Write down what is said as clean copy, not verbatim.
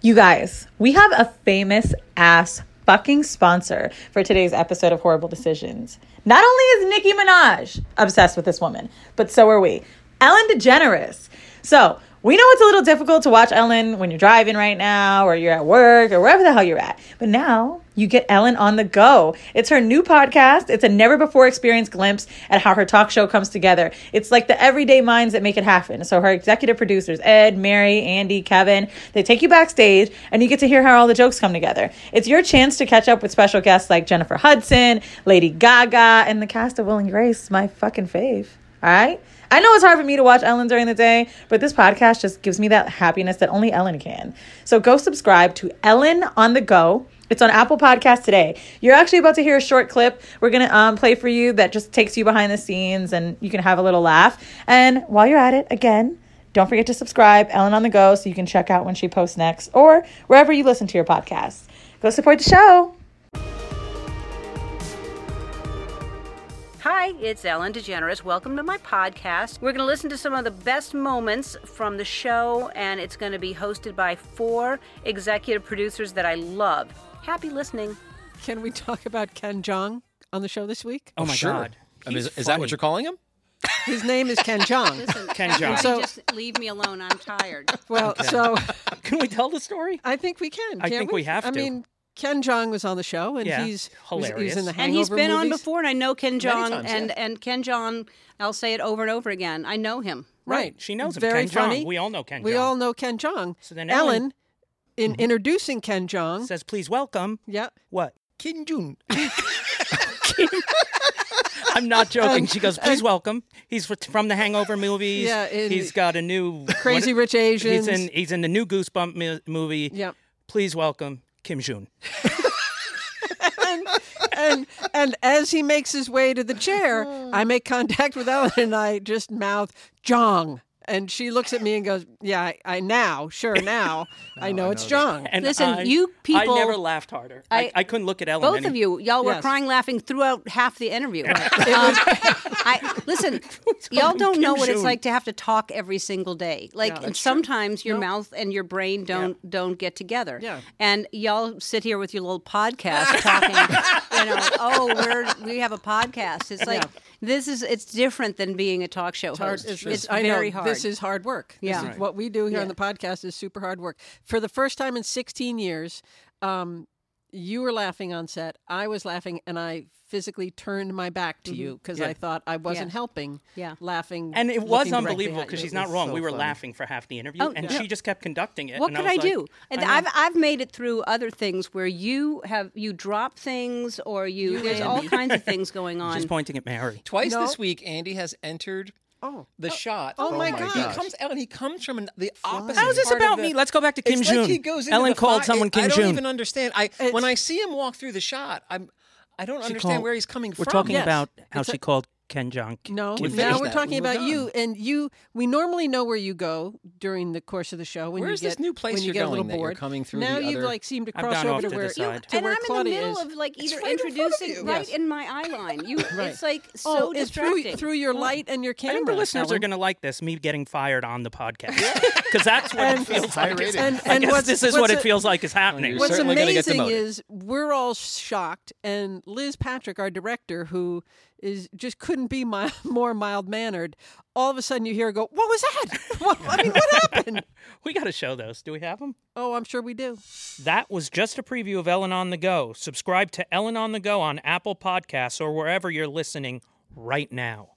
You guys, we have a famous ass fucking sponsor for today's episode of Horrible Decisions. Not only is Nicki Minaj obsessed with this woman, but so are we. Ellen DeGeneres. So, we know it's a little difficult to watch Ellen when you're driving right now, or you're at work, or wherever the hell you're at. But now, you get Ellen on the go. It's her new podcast. It's a never-before-experienced glimpse at how her talk show comes together. It's like the everyday minds that make it happen. So her executive producers, Ed, Mary, Andy, Kevin, they take you backstage, and you get to hear how all the jokes come together. It's your chance to catch up with special guests like Jennifer Hudson, Lady Gaga, and the cast of Will and Grace, my fucking fave. All right? I know it's hard for me to watch Ellen during the day, but this podcast just gives me that happiness that only Ellen can. So go subscribe to Ellen on the Go. It's on Apple Podcasts today. You're actually about to hear a short clip we're going to play for you that just takes you behind the scenes and you can have a little laugh. And while you're at it, again, don't forget to subscribe, Ellen on the Go, so you can check out when she posts next or wherever you listen to your podcasts. Go support the show. Hi, it's Ellen DeGeneres. Welcome to my podcast. We're going to listen to some of the best moments from the show, and it's going to be hosted by 4 executive producers that I love. Happy listening. Can we talk about Ken Jeong on the show this week? Oh, my God. I mean, is that what you're calling him? His name is Ken Jeong. Listen, Ken Jeong. So, just leave me alone. I'm tired. Well, Okay. so Can we tell the story? I think we can. I can't think we have I to. mean, Ken Jeong was on the show, and Yeah, he's hilarious. in the And Hangover he's been on movies. before, and I know Ken Jeong. times, and Ken Jeong, I'll say it over and over again. I know him. Right. She knows him. Very Ken funny. Jeong. We all know Ken Jeong. We all know Ken Jeong. So then Ellen, in introducing Ken Jeong, says, please welcome. yeah, What? Kim Jun. I'm not joking. She goes, please welcome. He's from the Hangover movies. Yeah, in he's got a new... Crazy Rich Asians. He's in the new Goosebump movie. Yep. Please welcome Kim Jun. And as he makes his way to the chair, I make contact with Ellen and I just mouth Jong. And she looks at me and goes, yeah, I now I know it's Jong. And Listen, you people- I never laughed harder. I couldn't look at Ellen. Both of you, y'all were Yes. crying, laughing throughout half the interview. Listen, y'all don't know what it's Jong. like to have to talk every single day. Like that's sometimes your mouth and your brain don't get together. Yeah. And y'all sit here with your little podcast talking. We have a podcast. It's like it's different than being a talk show host. It's I very know, hard. This is hard work. Yeah. This is what we do here on Yeah. the podcast is super hard work. For the first time in 16 years, you were laughing on set. I was laughing, and I physically turned my back to you because I thought I wasn't helping. Yeah. Laughing, And it was looking directly unbelievable at because you. she's not wrong. We were laughing for half the interview, and she just kept conducting it. What and could I I was do? like, And I know. I've made it through other things where you drop things or there's all kinds of things going on. She's pointing at Mary. Twice No. this week, Andy has entered the shot. oh my gosh. He comes from the opposite. How is this part about of the- me? Let's go back to Kim It's Jun. like he goes into Ellen the called fi- someone Kim I don't Jun. even understand. When I see him walk through the shot, I don't understand where he's coming We're from. talking Yes. about how It's she called Ken Jeong. No, We now finished we're that. talking We're about done. you, and we normally know where you go during the course of the show. When Where's you this get, new place when you you're get a little going that you're bored. coming through now the you've other- seemed to I've cross gone over off to to where the side. to and where I'm in the Claudia middle is. of like either right in front of introducing you. right Yes. in my eye line. Right. It's like so it's distracting. through your light and your I camera. think the listeners are Ellen. going to like this, me getting fired on the podcast. Because that's what it feels High like. rating. I guess this is what it what's- feels like is happening. You're What's certainly gonna get amazing demoted. is we're all shocked, and Liz Patrick, our director, who is just couldn't be more mild mannered. All of a sudden, you hear her go, "What was that? What happened?" We got to show those. Do we have them? Oh, I'm sure we do. That was just a preview of Ellen on the Go. Subscribe to Ellen on the Go on Apple Podcasts or wherever you're listening right now.